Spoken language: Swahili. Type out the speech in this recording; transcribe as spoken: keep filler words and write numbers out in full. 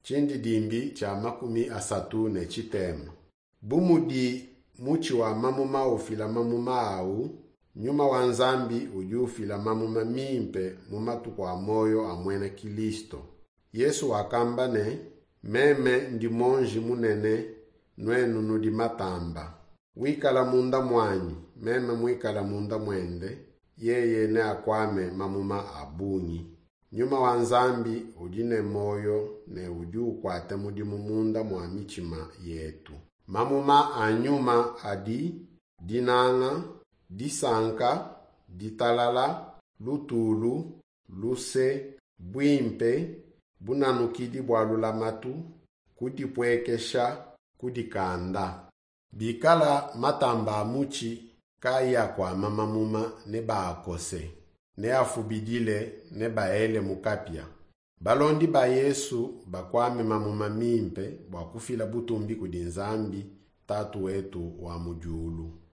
chindi dimbi cha makumi asatu ne chitema. Bumudi muchi wa mamuma ufila mamuma au, nyuma wanzambi uju ufila mamuma mimpe mumatu kwa moyo amwene Kilisto. Yesu wakamba ne, meme ndi monji munene nwenu nudi matamba. Wikala munda mwanyi, meme mwikala munda mwende, yeye ne akwame mamuma abunyi. Nyuma wanzambi ujine moyo ne uju kwa temudi mumunda mwa michima yetu. Mamuma anyuma adi, dinanga, disanka, ditalala, lutulu, luse, bwimpe, bunanukidi bwalula matu, kudipwekesha, kudikanda. Bikala matamba muchi kaya kwa mamamuma neba akose, ne afubidile neba ele mukapia. Balondi ba Yesu bakwame mamuma mimpe bakufila butumbi kudinzambi tatu wetu wa mujulu.